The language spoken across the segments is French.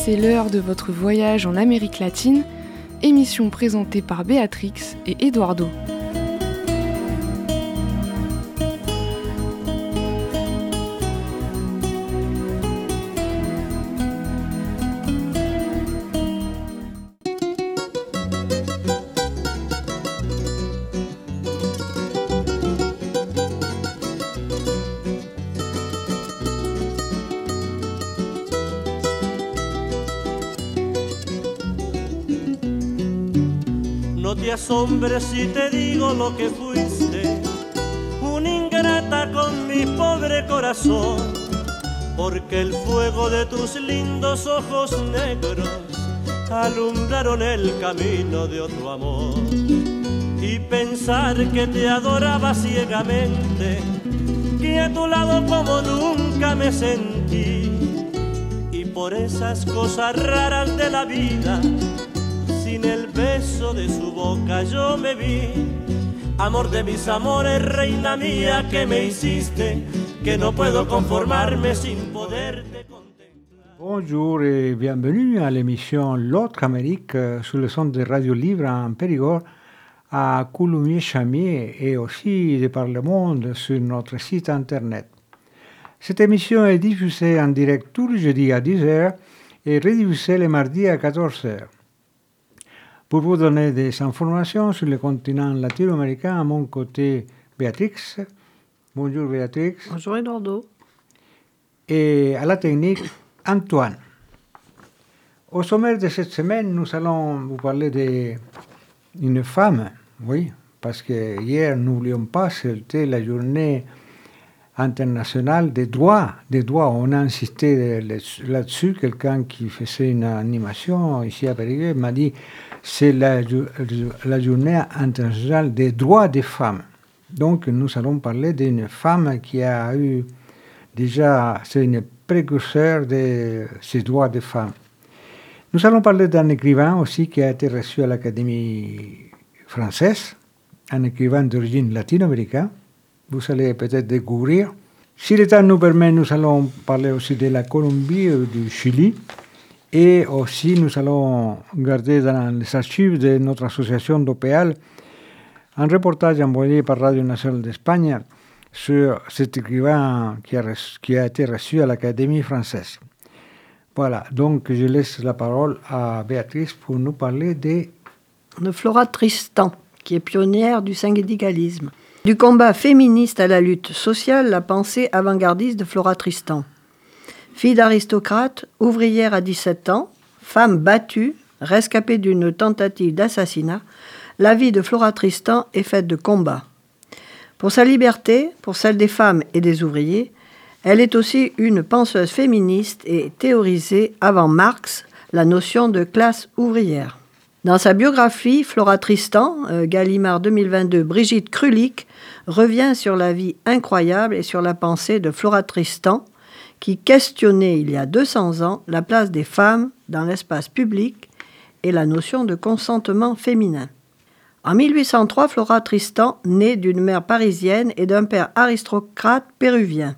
c'est l'heure de votre voyage en Amérique latine, émission présentée par Béatrix et Eduardo. No te asombres si te digo lo que fuiste, una ingrata con mi pobre corazón, porque el fuego de tus lindos ojos negros alumbraron el camino de otro amor. Y pensar que te adoraba ciegamente, que a tu lado como nunca me sentí, y por esas cosas raras de la vida, sin el beso de su boca yo me vi. Amor de mis amores, reina mía, que me hiciste, que no puedo conformarme sin poderte contemplar. Bonjour et bienvenue à l'émission L'autre Amérique sur le son de Radio Libre en Périgord à Coulommiers-Chamiers et aussi de par le monde sur notre site internet. Cette émission est diffusée en direct tous les jeudis à 10h et rediffusée les mardis à 14h. Pour vous donner des informations sur le continent latino-américain, à mon côté, Béatrix. Bonjour Béatrix. Bonjour Eduardo. Et à la technique, Antoine. Au sommaire de cette semaine, nous allons vous parler d'une femme, oui, parce que hier, n'oublions pas, c'était la journée internationale des droits. On a insisté là-dessus. Quelqu'un qui faisait une animation ici à Périgueux m'a dit c'est la journée internationale des droits des femmes. Donc nous allons parler d'une femme qui a eu déjà, c'est une précurseur de ces droits des femmes. Nous allons parler d'un écrivain aussi qui a été reçu à l'Académie française, un écrivain d'origine latino-américaine. Vous allez peut-être découvrir. Si le temps nous permet, nous allons parler aussi de la Colombie et du Chili. Et aussi, nous allons garder dans les archives de notre association d'OPEAL un reportage envoyé par Radio Nationale d'Espagne sur cet écrivain qui a été reçu à l'Académie française. Voilà, donc je laisse la parole à Béatrice pour nous parler de Flora Tristan, qui est pionnière du syndicalisme. Du combat féministe à la lutte sociale, la pensée avant-gardiste de Flora Tristan. Fille d'aristocrate, ouvrière à 17 ans, femme battue, rescapée d'une tentative d'assassinat, la vie de Flora Tristan est faite de combats. Pour sa liberté, pour celle des femmes et des ouvriers, elle est aussi une penseuse féministe et théorisée avant Marx la notion de classe ouvrière. Dans sa biographie, Flora Tristan, Gallimard 2022, Brigitte Krulik, revient sur la vie incroyable et sur la pensée de Flora Tristan, qui questionnait il y a 200 ans la place des femmes dans l'espace public et la notion de consentement féminin. En 1803, Flora Tristan naît d'une mère parisienne et d'un père aristocrate péruvien.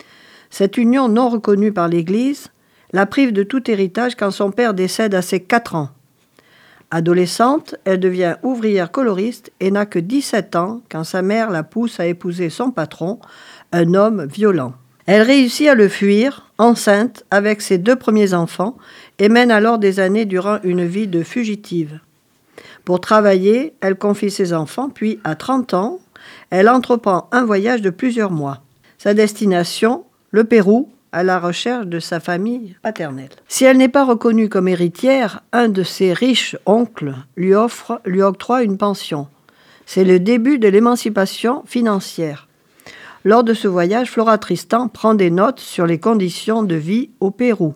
Cette union non reconnue par l'Église la prive de tout héritage quand son père décède à ses 4 ans. Adolescente, elle devient ouvrière coloriste et n'a que 17 ans quand sa mère la pousse à épouser son patron, un homme violent. Elle réussit à le fuir, enceinte, avec ses 2 premiers enfants, et mène alors des années durant une vie de fugitive. Pour travailler, elle confie ses enfants, puis à 30 ans, elle entreprend un voyage de plusieurs mois. Sa destination, le Pérou, à la recherche de sa famille paternelle. Si elle n'est pas reconnue comme héritière, un de ses riches oncles lui octroie une pension. C'est le début de l'émancipation financière. Lors de ce voyage, Flora Tristan prend des notes sur les conditions de vie au Pérou.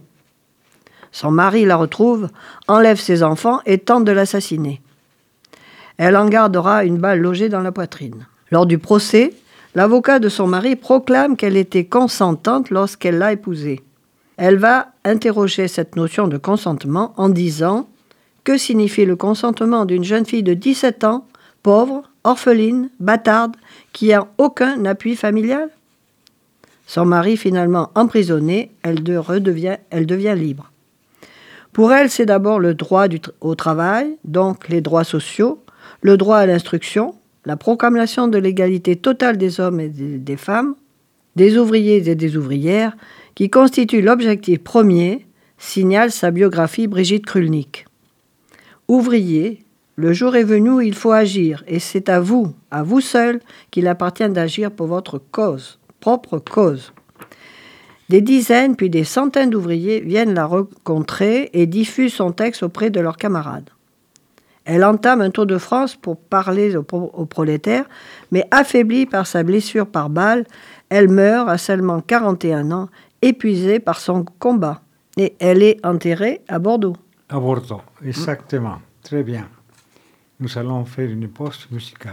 Son mari la retrouve, enlève ses enfants et tente de l'assassiner. Elle en gardera une balle logée dans la poitrine. Lors du procès, l'avocat de son mari proclame qu'elle était consentante lorsqu'elle l'a épousé. Elle va interroger cette notion de consentement en disant « Que signifie le consentement d'une jeune fille de 17 ans, pauvre, orpheline, bâtarde, qui n'a aucun appui familial ?» Son mari finalement emprisonné, elle devient libre. Pour elle, c'est d'abord le droit au travail, donc les droits sociaux, le droit à l'instruction, la proclamation de l'égalité totale des hommes et des femmes, des ouvriers et des ouvrières, qui constituent l'objectif premier, signale sa biographie Brigitte Krulnik. Ouvriers, le jour est venu où il faut agir, et c'est à vous seul, qu'il appartient d'agir pour votre propre cause. Des dizaines puis des centaines d'ouvriers viennent la rencontrer et diffusent son texte auprès de leurs camarades. Elle entame un tour de France pour parler aux prolétaires, mais affaiblie par sa blessure par balle, elle meurt à seulement 41 ans, épuisée par son combat. Et elle est enterrée à Bordeaux. À Bordeaux, exactement. Très bien. Nous allons faire une pause musicale.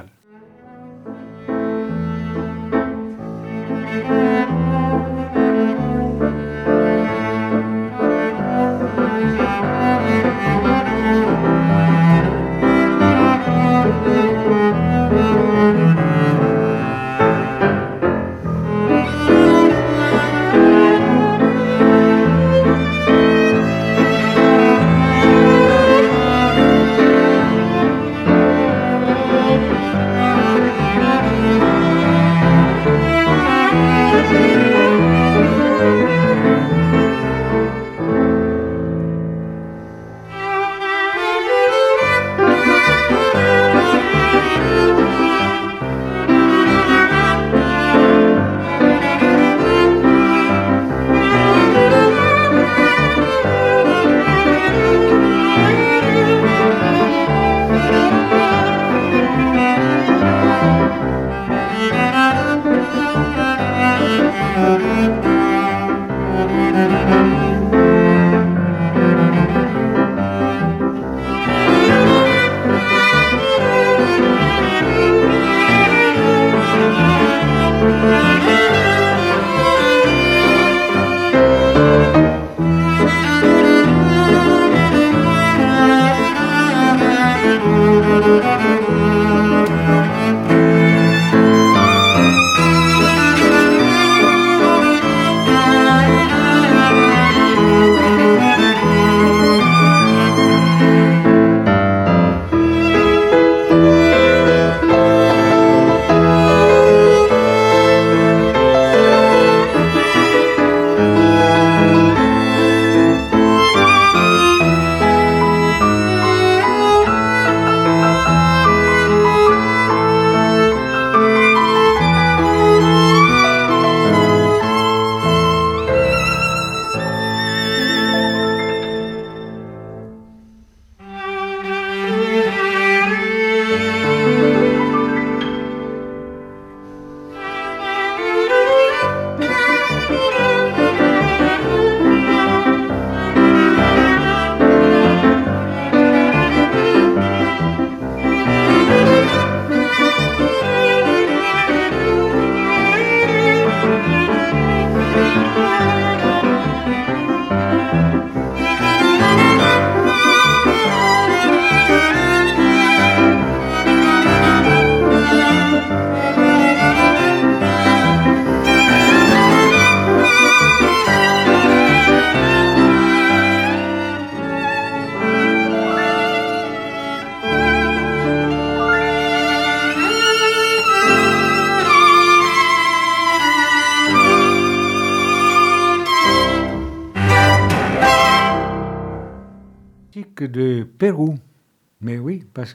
De Pérou, mais oui, parce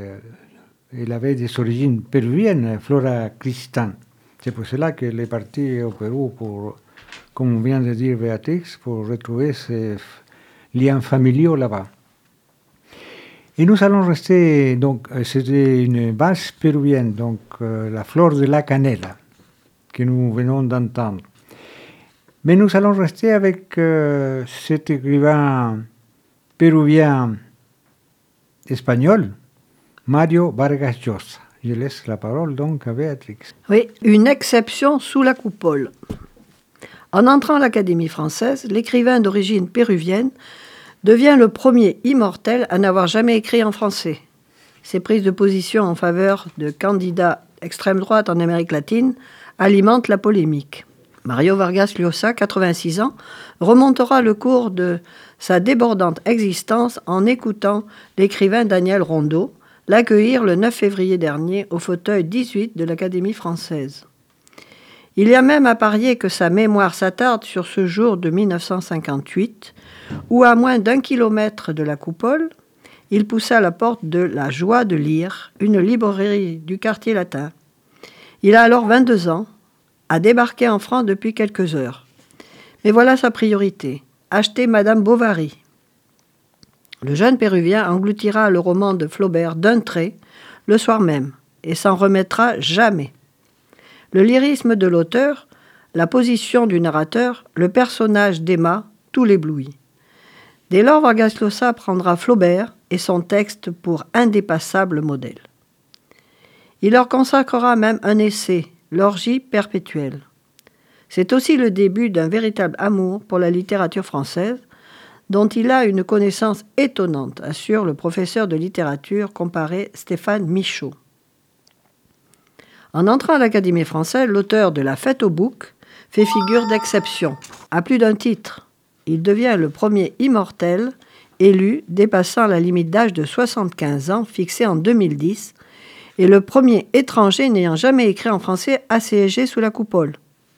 qu'elle avait des origines péruviennes, Flora Tristan. C'est pour cela qu'elle est partie au Pérou, comme vient de dire Béatrix, pour retrouver ses liens familiaux là-bas. Et nous allons rester, donc, c'était une valse péruvienne, donc la fleur de la canela, que nous venons d'entendre. Mais nous allons rester avec cet écrivain péruvien espagnol, Mario Vargas Llosa. Je laisse la parole donc à Béatrix. Oui, une exception sous la coupole. En entrant à l'Académie française, l'écrivain d'origine péruvienne devient le premier immortel à n'avoir jamais écrit en français. Ses prises de position en faveur de candidats extrême droite en Amérique latine alimentent la polémique. Mario Vargas Llosa, 86 ans, remontera le cours de sa débordante existence en écoutant l'écrivain Daniel Rondeau l'accueillir le 9 février dernier au fauteuil 18 de l'Académie française. Il y a même à parier que sa mémoire s'attarde sur ce jour de 1958, où à moins d'1 kilomètre de la coupole, il poussa la porte de La Joie de lire, une librairie du quartier latin. Il a alors 22 ans, a débarqué en France depuis quelques heures. Mais voilà sa priorité, acheter Madame Bovary. Le jeune Péruvien engloutira le roman de Flaubert d'un trait, le soir même, et s'en remettra jamais. Le lyrisme de l'auteur, la position du narrateur, le personnage d'Emma, tout l'éblouit. Dès lors, Vargas Llosa prendra Flaubert et son texte pour indépassable modèle. Il leur consacrera même un essai, L'orgie perpétuelle. C'est aussi le début d'un véritable amour pour la littérature française, dont il a une connaissance étonnante, assure le professeur de littérature comparé Stéphane Michaud. En entrant à l'Académie française, l'auteur de La Fête au bouc fait figure d'exception. À plus d'un titre, il devient le premier immortel élu dépassant la limite d'âge de 75 ans fixée en 2010 et le premier étranger n'ayant jamais écrit en français assiégé sous la coupole.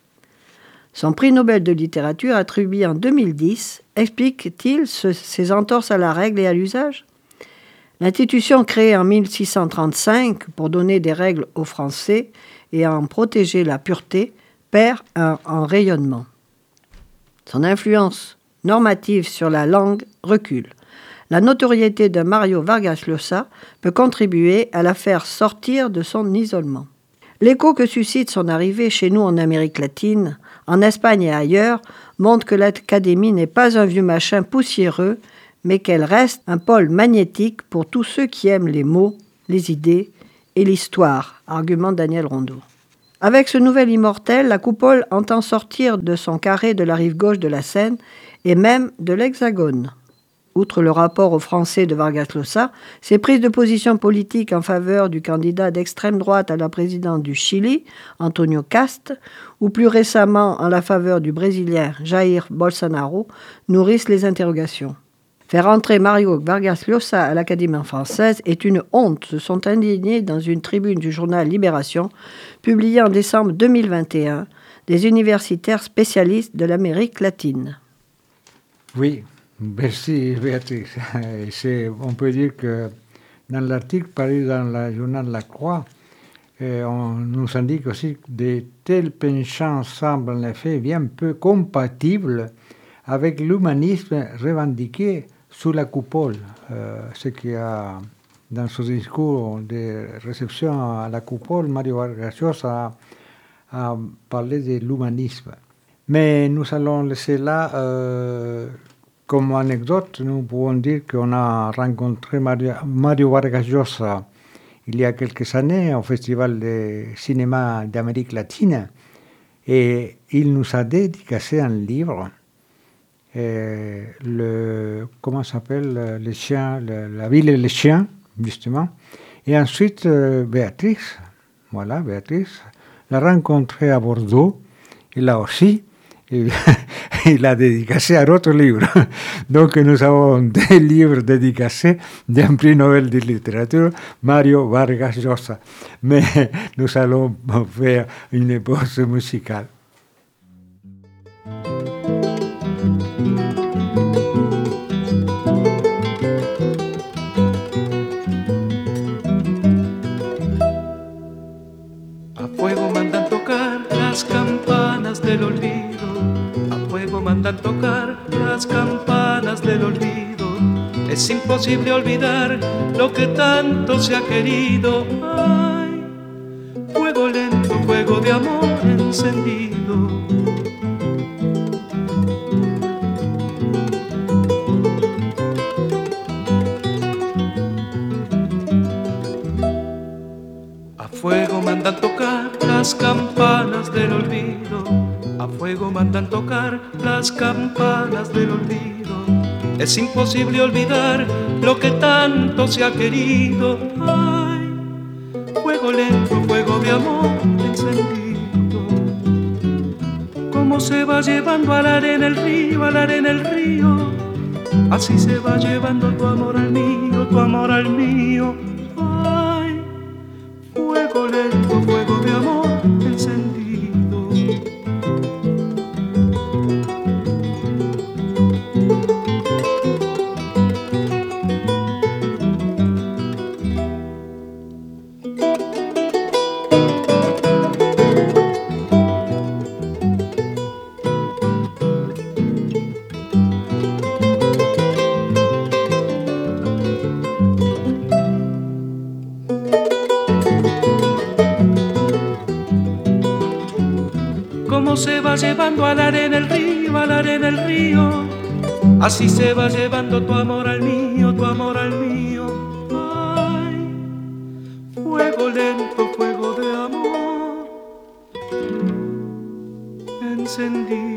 Son prix Nobel de littérature attribué en 2010 explique-t-il ses entorses à la règle et à l'usage ? L'institution créée en 1635 pour donner des règles aux Français et en protéger la pureté perd en rayonnement. Son influence normative sur la langue recule. La notoriété de Mario Vargas Llosa peut contribuer à la faire sortir de son isolement. L'écho que suscite son arrivée chez nous en Amérique latine, en Espagne et ailleurs, montre que l'Académie n'est pas un vieux machin poussiéreux, mais qu'elle reste un pôle magnétique pour tous ceux qui aiment les mots, les idées et l'histoire, argumente Daniel Rondeau. Avec ce nouvel immortel, la coupole entend sortir de son carré de la rive gauche de la Seine et même de l'Hexagone. Outre le rapport aux Français de Vargas Llosa, ses prises de position politiques en faveur du candidat d'extrême droite à la présidence du Chili, Antonio Cast, ou plus récemment en la faveur du Brésilien Jair Bolsonaro, nourrissent les interrogations. Faire entrer Mario Vargas Llosa à l'Académie française est une honte, se sont indignés dans une tribune du journal Libération, publiée en décembre 2021, des universitaires spécialistes de l'Amérique latine. Oui. Merci Béatrice. On peut dire que dans l'article paru dans le journal La Croix, on nous indique aussi que de tels penchants semblent en effet bien peu compatibles avec l'humanisme revendiqué sous la coupole. Ce qui a, dans son discours de réception à la coupole, Mario Vargas Llosa a parlé de l'humanisme. Mais nous allons laisser là... Comme anecdote, nous pouvons dire qu'on a rencontré Mario Vargas Llosa il y a quelques années au Festival de cinéma d'Amérique latine et il nous a dédicacé un livre, comment s'appelle, les chiens, la ville et les chiens, justement. Et ensuite, Béatrice l'a rencontré à Bordeaux et là aussi, il a dédicacé un autre livre. Donc nous avons des livres dédicacés d'un prix Nobel de littérature, Mario Vargas Llosa. Mais nous allons faire une pause musicale. A fuego mandan tocar las campanas del olvido. Mandan tocar las campanas del olvido. Es imposible olvidar lo que tanto se ha querido. Ay, fuego lento, fuego de amor encendido. A fuego mandan tocar las campanas del olvido. A fuego mandan tocar las campanas del olvido. Es imposible olvidar lo que tanto se ha querido. Ay, fuego lento, fuego de amor encendido. Como Como se va llevando a la arena el río, a la arena el río, así se va llevando tu amor al mío, tu amor al mío. Ay, fuego lento, fuego de amor encendido. Como se va llevando a la arena el río, a la arena el río, así se va llevando tu amor al mío, tu amor al mío. Ay, fuego lento, fuego de amor encendido.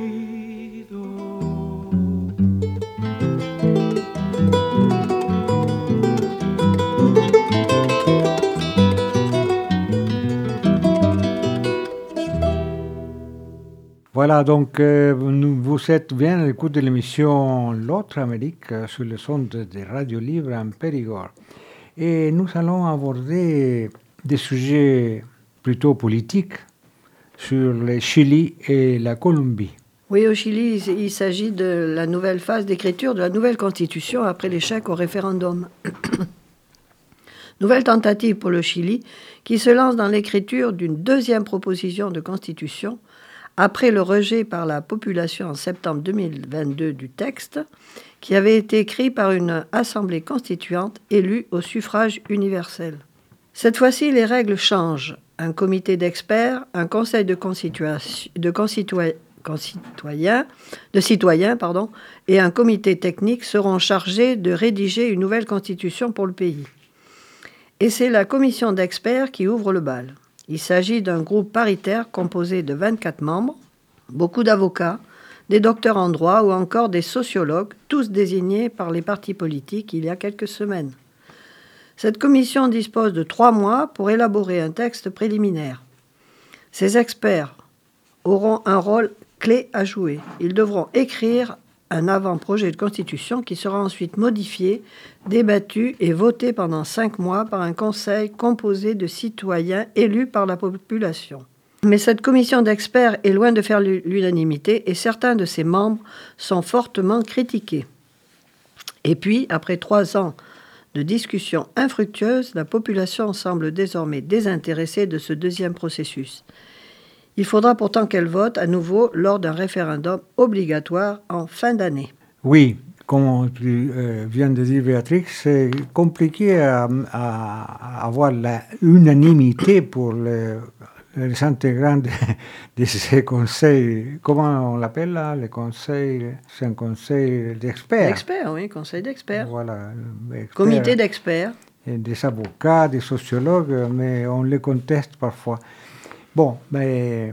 Voilà, donc vous êtes bien à l'écoute de l'émission L'autre Amérique sur le son de Radio Libre en Périgord. Et nous allons aborder des sujets plutôt politiques sur le Chili et la Colombie. Oui, au Chili, il s'agit de la nouvelle phase d'écriture de la nouvelle constitution après l'échec au référendum. Nouvelle tentative pour le Chili qui se lance dans l'écriture d'une deuxième proposition de constitution après le rejet par la population en septembre 2022 du texte, qui avait été écrit par une assemblée constituante élue au suffrage universel. Cette fois-ci, les règles changent. Un comité d'experts, un conseil de citoyens et un comité technique seront chargés de rédiger une nouvelle constitution pour le pays. Et c'est la commission d'experts qui ouvre le bal. Il s'agit d'un groupe paritaire composé de 24 membres, beaucoup d'avocats, des docteurs en droit ou encore des sociologues, tous désignés par les partis politiques il y a quelques semaines. Cette commission dispose de 3 mois pour élaborer un texte préliminaire. Ces experts auront un rôle clé à jouer. Ils devront écrire un avant-projet de constitution qui sera ensuite modifié, débattu et voté pendant 5 mois par un conseil composé de citoyens élus par la population. Mais cette commission d'experts est loin de faire l'unanimité et certains de ses membres sont fortement critiqués. Et puis, après 3 ans de discussions infructueuses, la population semble désormais désintéressée de ce deuxième processus. Il faudra pourtant qu'elle vote à nouveau lors d'un référendum obligatoire en fin d'année. Oui, comme tu viens de dire, Béatrix, c'est compliqué à avoir l'unanimité pour les intégrants de ces conseils. Comment on l'appelle là? Le conseil, c'est un conseil d'experts. D'experts, oui, conseil d'experts. Voilà. Experts, comité d'experts. Et des avocats, des sociologues, mais on les conteste parfois. Bon, mais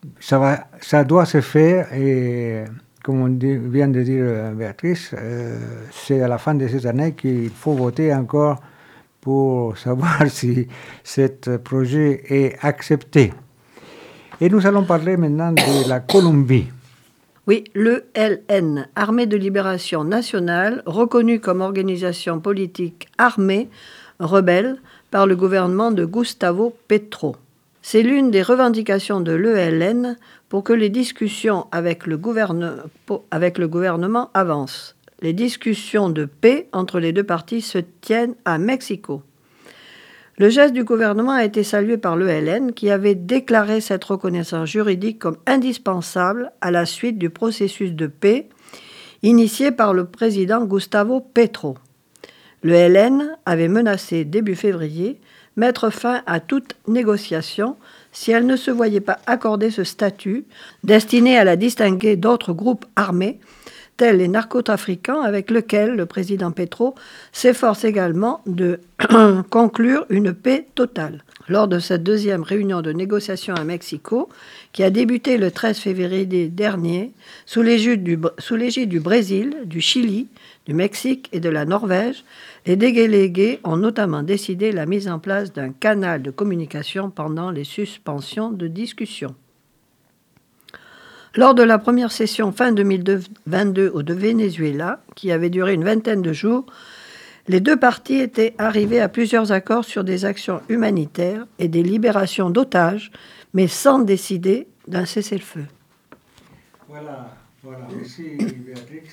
ça doit se faire et comme vient de dire Béatrice, c'est à la fin de cette année qu'il faut voter encore pour savoir si ce projet est accepté. Et nous allons parler maintenant de la Colombie. Oui, l'ELN, Armée de Libération Nationale, reconnue comme organisation politique armée, rebelle, par le gouvernement de Gustavo Petro. C'est l'une des revendications de l'ELN pour que les discussions avec le gouvernement avancent. Les discussions de paix entre les deux parties se tiennent à Mexico. Le geste du gouvernement a été salué par l'ELN qui avait déclaré cette reconnaissance juridique comme indispensable à la suite du processus de paix initié par le président Gustavo Petro. L'ELN avait menacé début février mettre fin à toute négociation si elle ne se voyait pas accorder ce statut destiné à la distinguer d'autres groupes armés tels les narcotrafiquants avec lesquels le président Petro s'efforce également de conclure une paix totale. Lors de cette deuxième réunion de négociation à Mexico, qui a débuté le 13 février dernier, sous l'égide du Brésil, du Chili, du Mexique et de la Norvège, les délégués ont notamment décidé la mise en place d'un canal de communication pendant les suspensions de discussion. Lors de la première session fin 2022 au de Venezuela, qui avait duré une vingtaine de jours, les deux parties étaient arrivées à plusieurs accords sur des actions humanitaires et des libérations d'otages, mais sans décider d'un cessez-le-feu. Voilà, merci Béatrix.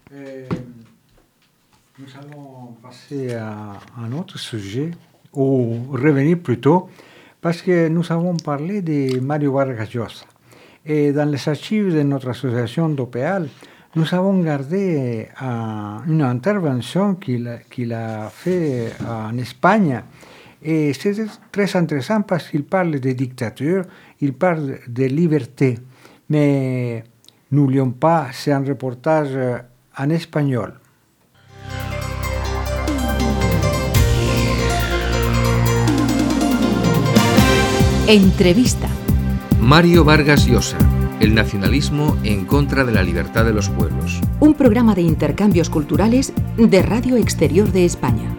Nous allons passer à un autre sujet, ou revenir plutôt, parce que nous avons parlé de Mario Vargas Llosa. Et dans les archives de notre association d'OPEAL, nous avons gardé une intervention qu'il a fait en Espagne. Et c'est très intéressant parce qu'il parle de dictature, il parle de liberté. Mais n'oublions pas, c'est un reportage en espagnol. Entrevista. Mario Vargas Llosa, el nacionalismo en contra de la libertad de los pueblos. Un programa de intercambios culturales de Radio Exterior de España.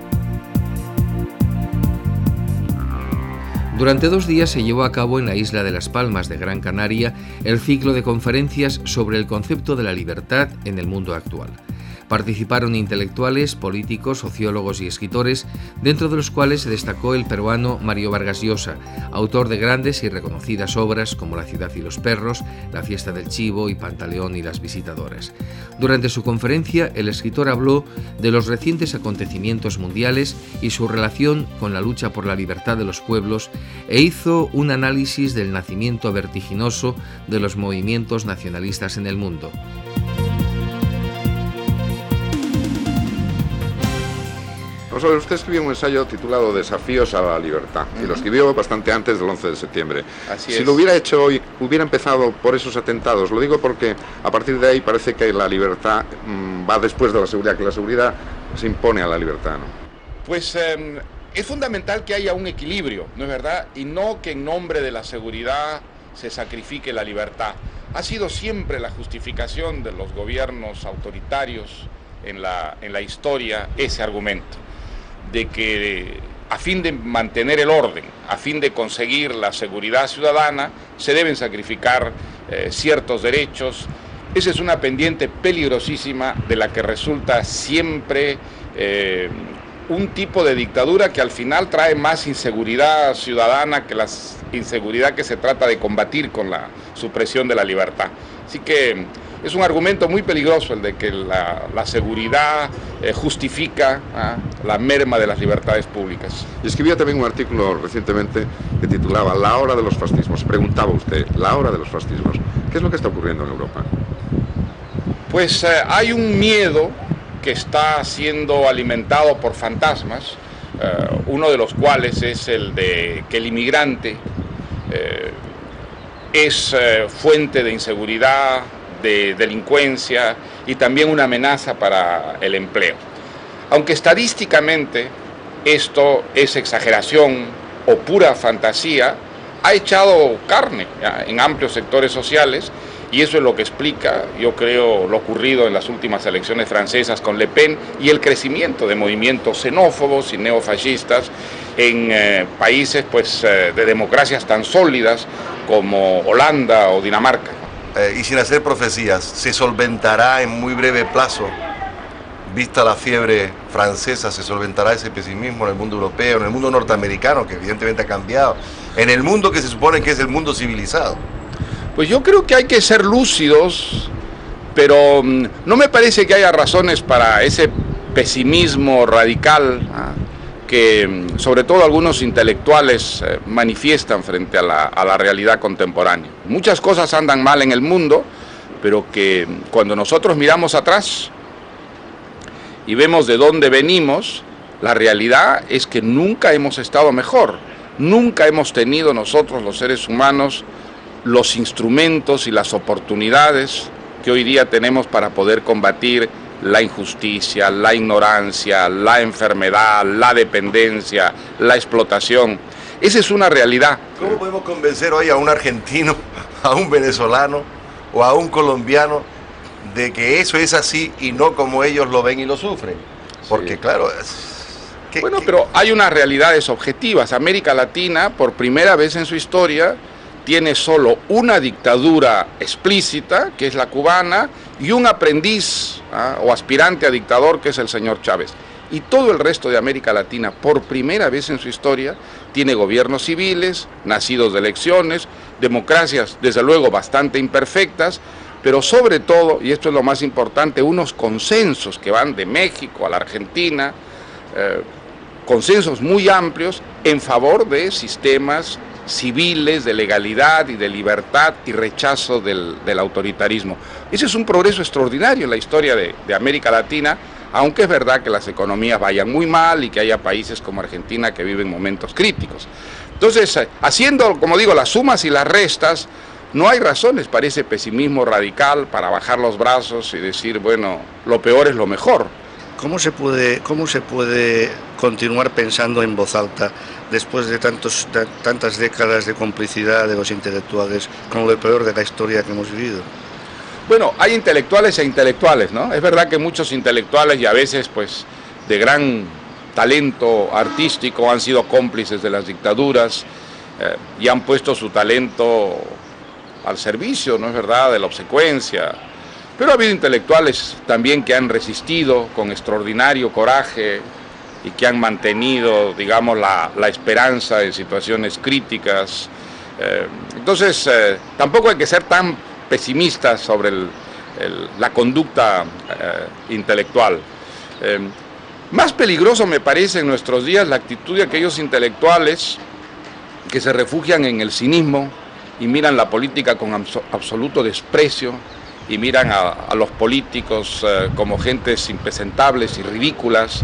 Durante 2 días se llevó a cabo en la isla de Las Palmas de Gran Canaria el ciclo de conferencias sobre el concepto de la libertad en el mundo actual. Participaron intelectuales, políticos, sociólogos y escritores, dentro de los cuales se destacó el peruano Mario Vargas Llosa, autor de grandes y reconocidas obras como La ciudad y los perros, La fiesta del chivo y Pantaleón y las visitadoras. Durante su conferencia, el escritor habló de los recientes acontecimientos mundiales y su relación con la lucha por la libertad de los pueblos e hizo un análisis del nacimiento vertiginoso de los movimientos nacionalistas en el mundo. Vamos a ver, usted escribió un ensayo titulado Desafíos a la libertad, y lo escribió bastante antes del 11 de septiembre. Así si es. lo hubiera hecho hoy, hubiera empezado por esos atentados. Lo digo porque a partir de ahí parece que la libertad va después de la seguridad, que la seguridad se impone a la libertad, ¿no? Pues es fundamental que haya un equilibrio, ¿no es verdad? Y no que en nombre de la seguridad se sacrifique la libertad. Ha sido siempre la justificación de los gobiernos autoritarios en la historia ese argumento, de que a fin de mantener el orden, a fin de conseguir la seguridad ciudadana, se deben sacrificar ciertos derechos. Esa es una pendiente peligrosísima de la que resulta siempre un tipo de dictadura que al final trae más inseguridad ciudadana que la inseguridad que se trata de combatir con la supresión de la libertad. Así que es un argumento muy peligroso el de que la seguridad justifica la merma de las libertades públicas. Y escribía también un artículo recientemente que titulaba La hora de los fascismos. Preguntaba usted, la hora de los fascismos, ¿qué es lo que está ocurriendo en Europa? Pues hay un miedo que está siendo alimentado por fantasmas, uno de los cuales es el de que el inmigrante es fuente de inseguridad, de delincuencia y también una amenaza para el empleo. Aunque estadísticamente esto es exageración o pura fantasía, ha echado carne en amplios sectores sociales y eso es lo que explica, yo creo, lo ocurrido en las últimas elecciones francesas con Le Pen y el crecimiento de movimientos xenófobos y neofascistas en países pues, de democracias tan sólidas como Holanda o Dinamarca. Y sin hacer profecías, se solventará en muy breve plazo, vista la fiebre francesa, se solventará ese pesimismo en el mundo europeo, en el mundo norteamericano, que evidentemente ha cambiado, en el mundo que se supone que es el mundo civilizado. Pues yo creo que hay que ser lúcidos, pero no me parece que haya razones para ese pesimismo radical que sobre todo algunos intelectuales manifiestan frente a la realidad contemporánea. Muchas cosas andan mal en el mundo, pero que cuando nosotros miramos atrás y vemos de dónde venimos, la realidad es que nunca hemos estado mejor, nunca hemos tenido nosotros los seres humanos los instrumentos y las oportunidades que hoy día tenemos para poder combatir la injusticia, la ignorancia, la enfermedad, la dependencia, la explotación. Esa es una realidad. ¿Cómo podemos convencer hoy a un argentino, a un venezolano o a un colombiano de que eso es así y no como ellos lo ven y lo sufren? Porque claro... Pero hay unas realidades objetivas. América Latina, por primera vez en su historia, tiene solo una dictadura explícita, que es la cubana, y un aprendiz o aspirante a dictador, que es el señor Chávez. Y todo el resto de América Latina, por primera vez en su historia, tiene gobiernos civiles, nacidos de elecciones, democracias desde luego bastante imperfectas, pero sobre todo, y esto es lo más importante, unos consensos que van de México a la Argentina, consensos muy amplios en favor de sistemas civiles, de legalidad y de libertad y rechazo del autoritarismo. Ese es un progreso extraordinario en la historia de América Latina, aunque es verdad que las economías vayan muy mal y que haya países como Argentina que viven momentos críticos. Entonces, haciendo, como digo, las sumas y las restas, no hay razones para ese pesimismo radical, para bajar los brazos y decir, bueno, lo peor es lo mejor. ¿Cómo se puede continuar pensando en voz alta después de tantas décadas de complicidad de los intelectuales con lo peor de la historia que hemos vivido? Bueno, hay intelectuales e intelectuales, ¿no? Es verdad que muchos intelectuales y a veces, pues, de gran talento artístico han sido cómplices de las dictaduras y han puesto su talento al servicio, ¿no es verdad?, de la obsecuencia. Pero ha habido intelectuales también que han resistido con extraordinario coraje y que han mantenido, digamos, la esperanza en situaciones críticas. Entonces, tampoco hay que ser tan pesimistas sobre la conducta intelectual. Más peligroso me parece en nuestros días la actitud de aquellos intelectuales que se refugian en el cinismo y miran la política con absoluto desprecio y miran a los políticos como gentes impresentables y ridículas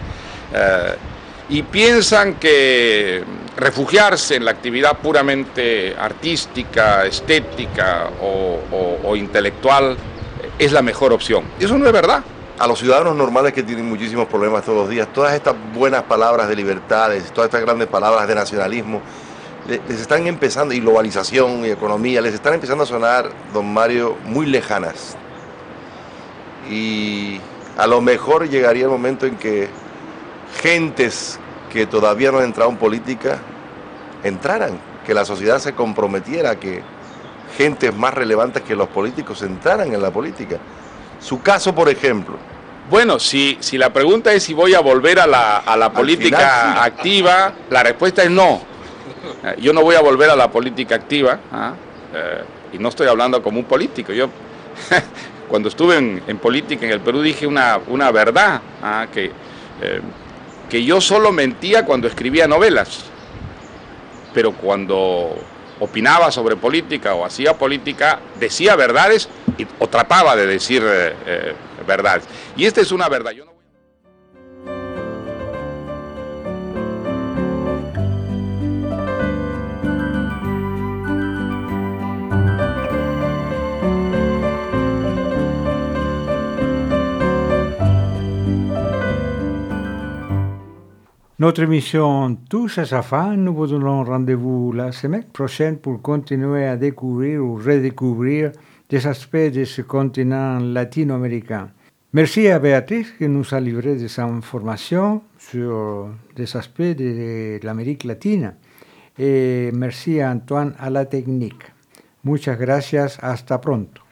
y piensan que refugiarse en la actividad puramente artística, estética o intelectual es la mejor opción. Y eso no es verdad. A los ciudadanos normales que tienen muchísimos problemas todos los días, todas estas buenas palabras de libertades, todas estas grandes palabras de nacionalismo, les están empezando, y globalización y economía, les están empezando a sonar, don Mario, muy lejanas. Y a lo mejor llegaría el momento en que gentes que todavía no han entrado en política entraran, que la sociedad se comprometiera a que gentes más relevantes que los políticos entraran en la política. Su caso, por ejemplo. Bueno, si la pregunta es si voy a volver a la política final, sí, activa, la respuesta es no. Yo no voy a volver a la política activa, y no estoy hablando como un político. Yo cuando estuve en política en el Perú dije una verdad, que yo solo mentía cuando escribía novelas, pero cuando opinaba sobre política o hacía política, decía verdades o trataba de decir verdades. Y esta es una verdad. Yo no voy Notre émission touche à sa fin. Nous vous donnons rendez-vous la semaine prochaine pour continuer à découvrir ou redécouvrir des aspects de ce continent latino-américain. Merci à Béatrice qui nous a livré des informations sur des aspects de l'Amérique latine. Et merci à Antoine à la technique. Muchas gracias. Hasta pronto.